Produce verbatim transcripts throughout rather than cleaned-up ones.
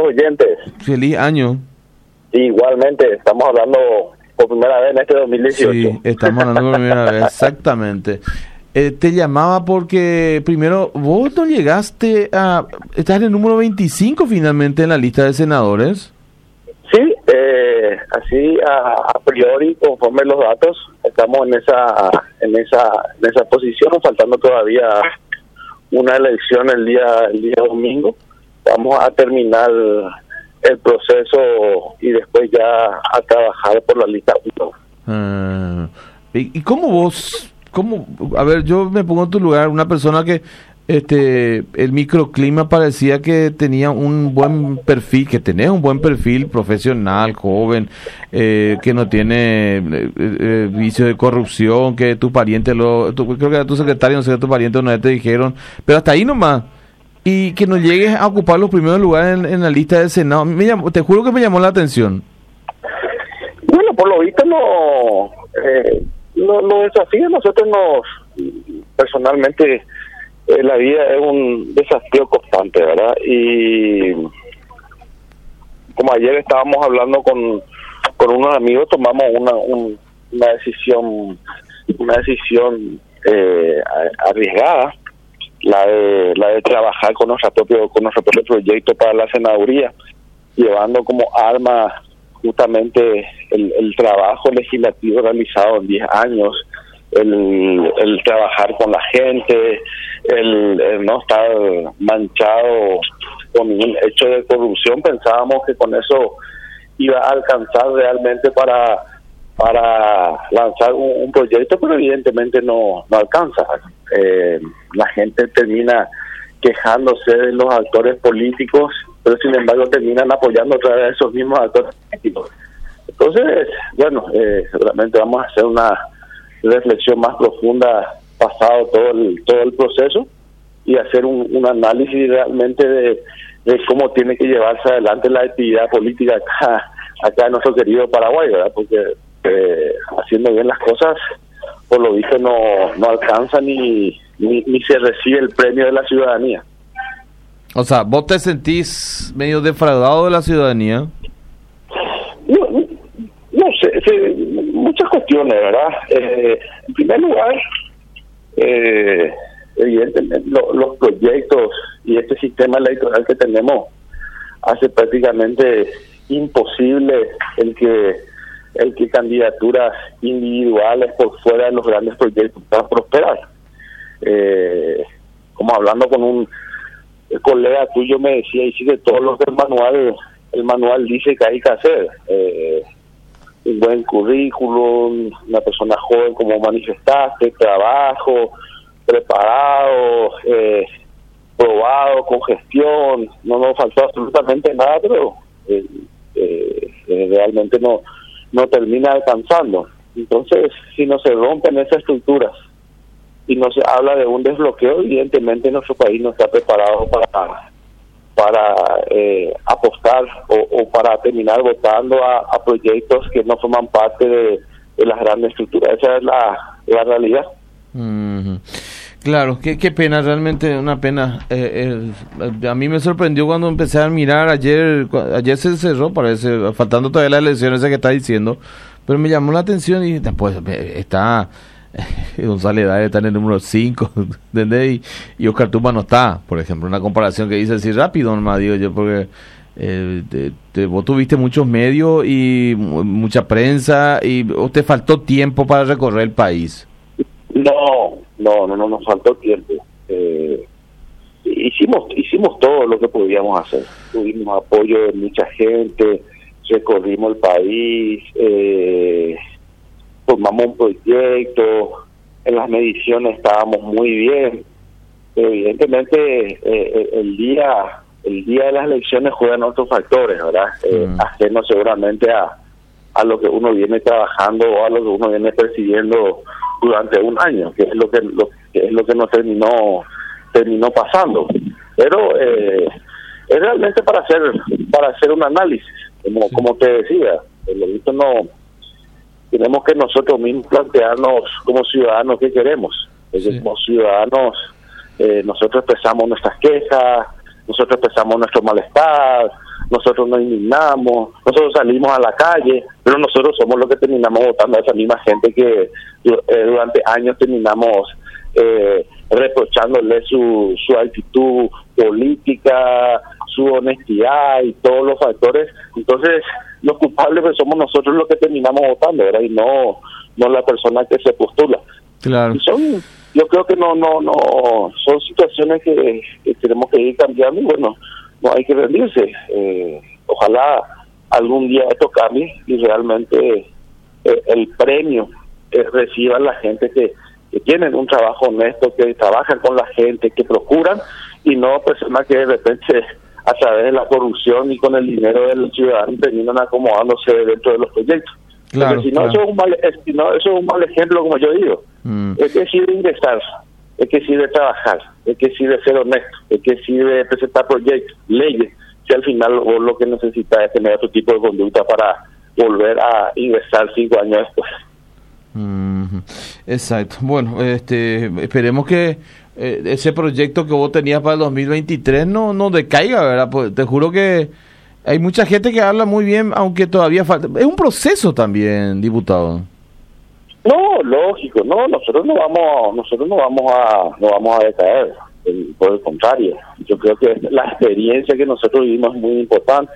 los oyentes. Feliz año. Sí, igualmente, estamos hablando por primera vez en este dos mil dieciocho. Sí, estamos hablando por primera vez, exactamente. Eh, te llamaba porque, primero, vos no llegaste a... Estás en el número veinticinco finalmente en la lista de senadores. Sí, eh, así a, a priori, conforme los datos, estamos en esa en esa en esa posición, faltando todavía una elección el día el día domingo. Vamos a terminar el proceso y después ya a trabajar por la lista uno. Ah, ¿y, y cómo vos, cómo, a ver, yo me pongo en tu lugar, una persona que este el microclima parecía que tenía un buen perfil, que tenés un buen perfil profesional, joven, eh, que no tiene eh, eh, vicio de corrupción, que tu pariente, lo tu, creo que era tu secretario, no sé, tu pariente una vez te dijeron, pero hasta ahí nomás. Y que no llegues a ocupar los primeros lugares en, en la lista del Senado, me llamó, te juro que me llamó la atención. Bueno, por lo visto no, eh, no, no desafíos, nosotros nos, personalmente, eh, la vida es un desafío constante, ¿verdad? Y como ayer estábamos hablando con, con unos amigos, tomamos una, un, una decisión, una decisión eh, arriesgada, la de la de trabajar con nuestro propio con nuestro propio proyecto para la senaduría, llevando como arma justamente el, el trabajo legislativo realizado en diez años, el, el trabajar con la gente, el, el no estar manchado con ningún hecho de corrupción. Pensábamos que con eso iba a alcanzar realmente para para lanzar un, un proyecto, pero evidentemente no no alcanza. Eh, la gente termina quejándose de los actores políticos, pero sin embargo terminan apoyando otra vez a esos mismos actores políticos. Entonces, bueno, eh, seguramente vamos a hacer una reflexión más profunda pasado todo el todo el proceso y hacer un, un análisis realmente de, de cómo tiene que llevarse adelante la actividad política acá, acá en nuestro querido Paraguay, ¿verdad? Porque eh, haciendo bien las cosas, por lo visto no no alcanza ni, ni ni se recibe el premio de la ciudadanía. O sea, ¿vos te sentís medio defraudado de la ciudadanía? No, no sé, sé, muchas cuestiones, ¿verdad? Eh, en primer lugar, eh, evidentemente lo, los proyectos y este sistema electoral que tenemos hace prácticamente imposible el que el que candidaturas individuales por fuera de los grandes proyectos puedan prosperar. Eh, como hablando con un colega tuyo me decía, y sí, de todos los del manual, el manual dice que hay que hacer. Eh, un buen currículum, una persona joven como manifestaste, trabajo, preparado, eh, probado, con gestión, no nos faltó absolutamente nada, pero eh, eh, realmente no no termina alcanzando. Entonces, si no se rompen esas estructuras y no se habla de un desbloqueo, evidentemente nuestro país no está preparado para para eh, apostar o, o para terminar votando a, a proyectos que no forman parte de, de las grandes estructuras. Esa es la, la realidad. Mm-hmm. Claro, qué, qué pena, realmente una pena. Eh, eh, a mí me sorprendió cuando empecé a mirar ayer, ayer se cerró, parece, faltando todavía las elecciones que está diciendo, pero me llamó la atención y después está González Daer está en el número cinco, ¿entendés? Y, y Oscar Tumba no está, por ejemplo, una comparación que dice así rápido, nomás digo yo, porque eh, te, te, vos tuviste muchos medios y mucha prensa y te faltó tiempo para recorrer el país. No, no, no, no nos faltó tiempo. Eh, hicimos hicimos todo lo que podíamos hacer. Tuvimos apoyo de mucha gente, recorrimos el país, eh, formamos un proyecto, en las mediciones estábamos muy bien. Evidentemente, eh, el día el día de las elecciones juegan otros factores, ¿verdad? Eh, mm. Ajeno seguramente a, a lo que uno viene trabajando o a lo que uno viene persiguiendo durante un año, que es lo que lo que es lo que nos terminó terminó pasando. Pero eh, es realmente para hacer para hacer un análisis, como sí. como te decía, lo visto no tenemos que nosotros mismos plantearnos como ciudadanos qué queremos. Sí. Como ciudadanos eh, nosotros expresamos nuestras quejas, nosotros expresamos nuestro malestar, nosotros nos indignamos, nosotros salimos a la calle, pero nosotros somos los que terminamos votando a esa misma gente que eh, durante años terminamos eh, reprochándole su, su actitud política, su honestidad y todos los factores. Entonces, los culpables pues, somos nosotros los que terminamos votando, ¿verdad? Y no no la persona que se postula. Claro. Y son, yo creo que no no no son situaciones que, que tenemos que ir cambiando y bueno, no hay que rendirse. Eh, ojalá algún día esto cambie y realmente eh, el premio eh, reciba la gente que, que tienen un trabajo honesto, que trabajan con la gente, que procuran y no personas que de repente a través de la corrupción y con el dinero del ciudadano terminan acomodándose dentro de los proyectos. Claro, Porque si no, claro. eso es un mal, es, si no, eso es un mal ejemplo, como yo digo. Mm. Es que sirve ingresar, es que sirve trabajar, es que sirve ser honesto, es que sirve presentar proyectos, leyes, si al final vos lo que necesitas es tener otro tipo de conducta para volver a ingresar cinco años después. Mm, exacto. Bueno, este, esperemos que eh, ese proyecto que vos tenías para el dos mil veintitrés no, no decaiga, ¿verdad? Pues te juro que hay mucha gente que habla muy bien, aunque todavía falta. Es un proceso también, diputado. No, lógico, no, nosotros no vamos, nosotros no vamos a, no vamos a decaer, por el contrario. Yo creo que la experiencia que nosotros vivimos es muy importante.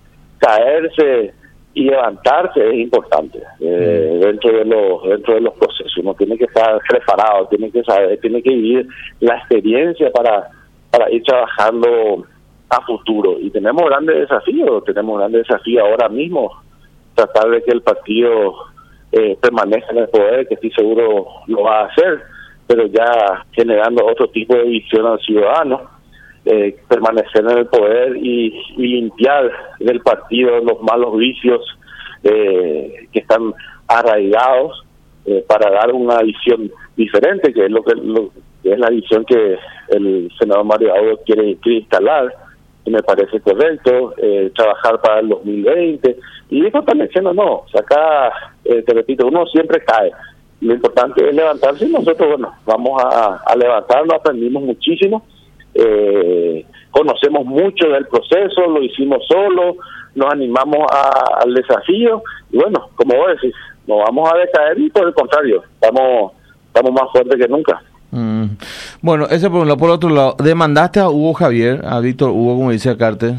Caerse y levantarse es importante eh, dentro de los dentro de los procesos. Uno tiene que estar preparado, tiene que saber, tiene que vivir la experiencia para para ir trabajando a futuro. Y tenemos grandes desafíos, tenemos grandes desafíos ahora mismo, tratar de que el partido eh, permanezca en el poder, que estoy seguro lo va a hacer, pero ya generando otro tipo de visión al ciudadano, eh, permanecer en el poder y, y limpiar del partido los malos vicios eh, que están arraigados eh, para dar una visión diferente, que es lo que, lo, que es la visión que el senador Mario Auro quiere, quiere instalar. Y me parece correcto, eh, trabajar para el dos mil veinte, y eso está diciendo no, o sea, acá, eh, te repito, uno siempre cae, lo importante es levantarse y nosotros, bueno, vamos a, a levantarnos, aprendimos muchísimo, eh, conocemos mucho del proceso, lo hicimos solo, nos animamos a, al desafío, y bueno, como vos decís, no vamos a decaer y por el contrario, estamos, estamos más fuertes que nunca. Mm. Bueno, ese por un lado. Por otro lado, ¿demandaste a Hugo Javier, a Víctor Hugo, como dice Acarte?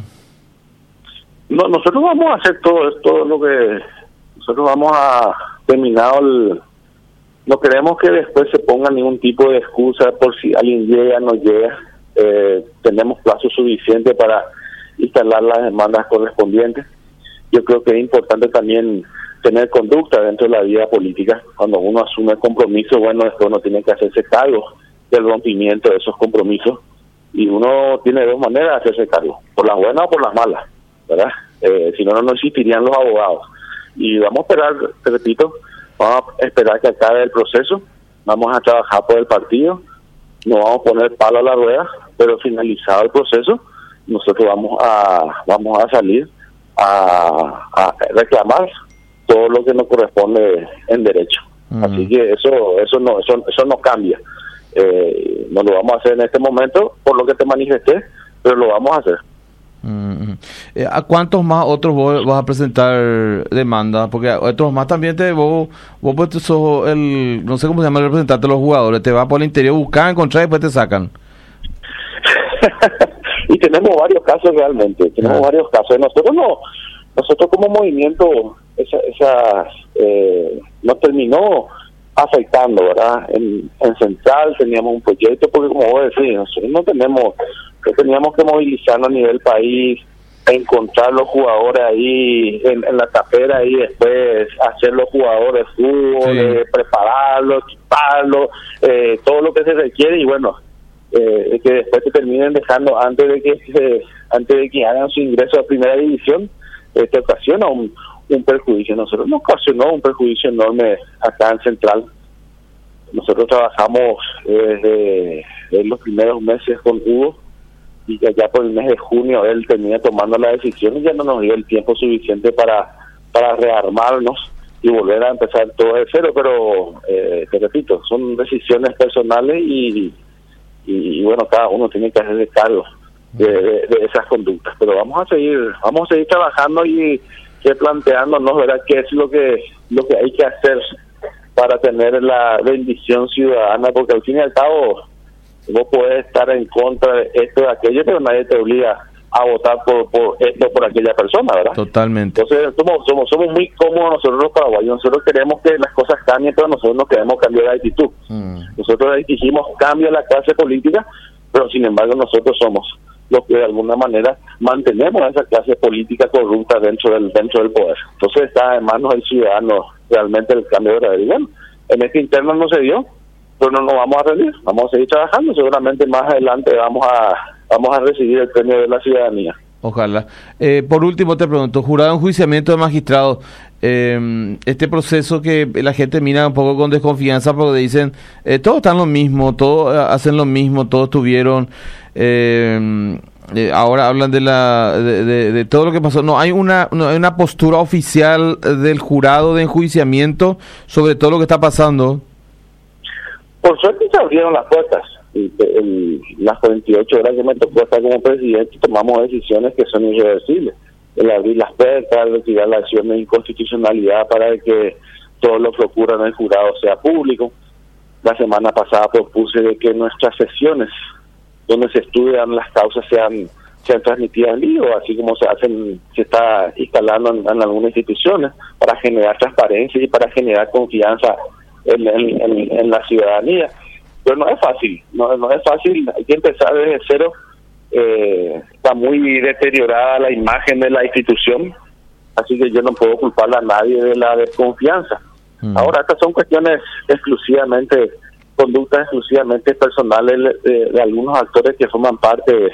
No, nosotros vamos a hacer todo esto, lo que nosotros vamos a terminar el, no queremos que después se ponga ningún tipo de excusa por si alguien llega o no llega. Eh, tenemos plazo suficiente para instalar las demandas correspondientes. Yo creo que es importante también tener conducta dentro de la vida política. Cuando uno asume el compromiso, bueno, después uno tiene que hacerse cargo del rompimiento de esos compromisos, y uno tiene dos maneras de hacerse cargo, por las buenas o por las malas, ¿verdad? Eh, si no, no existirían los abogados. Y vamos a esperar, te repito, vamos a esperar que acabe el proceso, vamos a trabajar por el partido, no vamos a poner palo a la rueda, pero finalizado el proceso, nosotros vamos a vamos a salir a, a reclamar todo lo que nos corresponde en derecho. Uh-huh. Así que eso eso no eso eso no cambia. Eh, no lo vamos a hacer en este momento por lo que te manifesté, pero lo vamos a hacer. Uh-huh. Eh, ¿A cuántos más otros vos vas a presentar demanda? Porque a otros más también te vos vos pues sos el, no sé cómo se llama el representante de los jugadores, te va por el interior, buscar, encontrar y después te sacan. Y tenemos varios casos realmente, tenemos uh-huh. varios casos. Nosotros no, nosotros como movimiento esa, esa eh, no terminó afectando, ¿verdad? En, en Central teníamos un proyecto, porque como vos decís, nosotros no tenemos, que teníamos que movilizarnos a nivel país, encontrar los jugadores ahí en, en la tapera y después hacer los jugadores de fútbol, sí. eh, prepararlos, equiparlos, eh, todo lo que se requiere, y bueno, eh, que después se terminen dejando antes de que se, antes de que hagan su ingreso a primera división, eh, te ocasiona un un perjuicio. Nosotros nos ocasionó un perjuicio enorme acá en Central. Nosotros trabajamos eh, desde los primeros meses con Hugo, y ya, ya por el mes de junio él termina tomando la decisión y ya no nos dio el tiempo suficiente para para rearmarnos y volver a empezar todo de cero, pero eh, te repito, son decisiones personales y, y, y bueno, cada uno tiene que hacerse cargo de, de, de esas conductas. Pero vamos a seguir, vamos a seguir trabajando y planteándonos, ¿verdad?, qué es lo que lo que hay que hacer para tener la bendición ciudadana, porque al fin y al cabo vos podés estar en contra de esto o de aquello, pero nadie te obliga a votar por, por esto o por aquella persona, ¿verdad? Totalmente. Entonces somos, somos somos muy cómodos nosotros los paraguayos. Nosotros queremos que las cosas cambien, pero nosotros no queremos cambiar de actitud. Mm. Nosotros exigimos cambio a la clase política, pero sin embargo nosotros somos los que de alguna manera mantenemos a esa clase política corrupta dentro del dentro del poder. Entonces está en manos del ciudadano realmente el cambio verdadero. Y bueno, en este interno no se dio, pero no nos vamos a rendir, vamos a seguir trabajando. Seguramente más adelante vamos a vamos a recibir el premio de la ciudadanía. Ojalá. Eh, por último te pregunto, jurado enjuiciamiento de magistrados, eh, este proceso que la gente mira un poco con desconfianza porque dicen, eh, todos están lo mismo, todos hacen lo mismo, todos tuvieron, eh, eh, ahora hablan de la de, de, de todo lo que pasó. No hay una no hay una postura oficial del jurado de enjuiciamiento sobre todo lo que está pasando. Por suerte se abrieron las puertas. El, el, las cuarenta y ocho horas que me tocó estar como presidente, tomamos decisiones que son irreversibles. El abrir las puertas, el retirar la acción de inconstitucionalidad para que todo lo que ocurra en el jurado sea público. La semana pasada propuse de que nuestras sesiones, donde se estudian las causas, sean sean transmitidas en vivo, así como se hacen, se está instalando en, en algunas instituciones, para generar transparencia y para generar confianza en, en, en, en la ciudadanía. Pero no es fácil, no, no es fácil, hay que empezar desde cero. Eh, está muy deteriorada la imagen de la institución, así que yo no puedo culpar a nadie de la desconfianza. Mm. Ahora, estas son cuestiones exclusivamente, conductas exclusivamente personales de, de, de algunos actores que forman parte,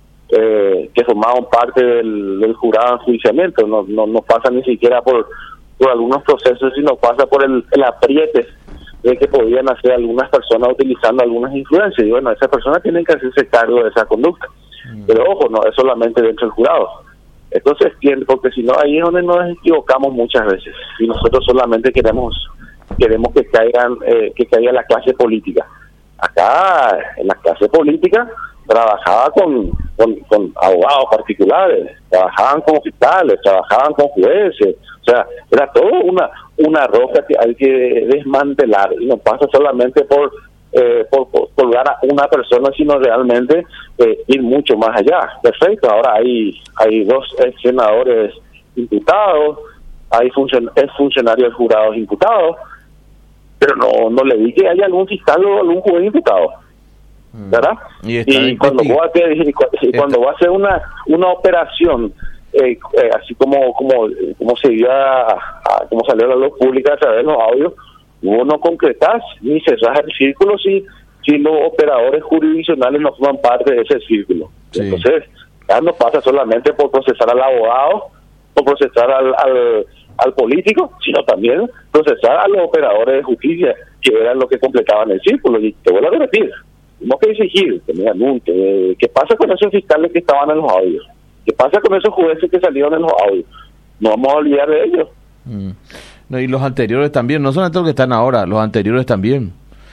eh, que formaban parte del, del jurado de enjuiciamiento. No, no, no pasa ni siquiera por, por algunos procesos, sino pasa por el, el apriete de que podían hacer algunas personas utilizando algunas influencias. Y bueno, esas personas tienen que hacerse cargo de esa conducta. Mm. Pero ojo, no es solamente dentro del jurado. Entonces, porque si no, ahí es donde nos equivocamos muchas veces. Y nosotros solamente queremos queremos que caigan eh, que caiga la clase política. Acá, en la clase política, trabajaba con, con, con abogados particulares, trabajaban con fiscales, trabajaban con jueces. O sea, era todo una una roca que hay que desmantelar, y no pasa solamente por eh, por, por colgar a una persona, sino realmente eh, ir mucho más allá. Perfecto, ahora hay hay dos ex senadores imputados, hay funcion ex funcionarios jurados imputados, pero no no le di que haya algún fiscal o algún juez imputado, ¿verdad? Y, y cuando vos haces, y cuando va a hacer una una operación Eh, eh, así como como como se dio a, a, como salió a la luz pública a través de los audios, vos no concretás ni cerrás el círculo si si los operadores jurisdiccionales no forman parte de ese círculo. Sí. Entonces ya no pasa solamente por procesar al abogado o procesar al, al al político, sino también procesar a los operadores de justicia, que eran los que completaban el círculo. Y te vuelvo a repetir, tenemos que exigir que me anuncie qué pasa con esos fiscales que estaban en los audios. ¿Qué pasa con esos jueces que salieron en los audios? No vamos a olvidar de ellos. Mm. No, y los anteriores también, no solamente los que están ahora, los anteriores también.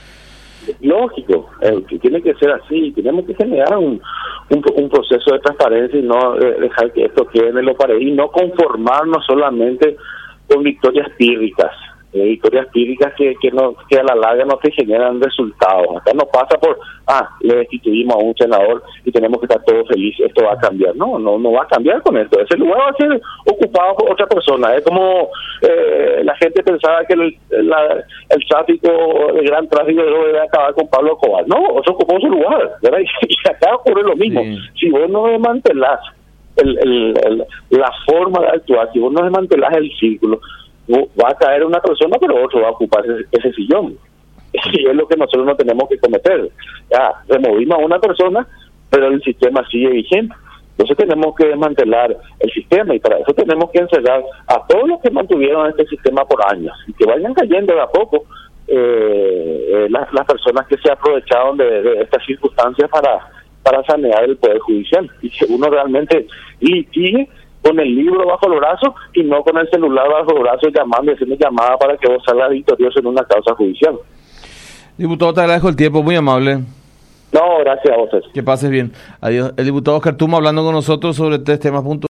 Lógico, eh, que tiene que ser así. Tenemos que generar un, un, un proceso de transparencia y no eh, dejar que esto quede en el pared, y no conformarnos solamente con victorias pírricas. Eh, victorias pírricas que, que, no, que a la larga no te generan resultados. Acá no pasa por, ah, le destituimos a un senador y tenemos que estar todos felices, esto va a cambiar. No, no no va a cambiar con esto. Ese lugar va a ser ocupado por otra persona. Es como eh, la gente pensaba que el, la, el tráfico, el gran tráfico de drogas iba a acabar con Pablo Escobar. No, se ocupó su lugar, ¿verdad? Y acá ocurre lo mismo. Sí. Si vos no desmantelás el, el, el, la forma de actuar, si vos no desmantelás el círculo, va a caer una persona, pero otro va a ocupar ese, ese sillón. Y es lo que nosotros no tenemos que cometer. Ya, removimos a una persona, pero el sistema sigue vigente. Entonces tenemos que desmantelar el sistema, y para eso tenemos que encerrar a todos los que mantuvieron este sistema por años, y que vayan cayendo de a poco eh, eh, las, las personas que se aprovecharon de, de estas circunstancias para, para sanear el Poder Judicial, y que uno realmente litigue con el libro bajo el brazo y no con el celular bajo el brazo, llamando y haciendo llamada para que vos salgas victorioso en una causa judicial. Diputado, te agradezco el tiempo, muy amable. No, gracias a vos. Que pases bien. Adiós. El diputado Oscar Tuma hablando con nosotros sobre tres temas puntuales.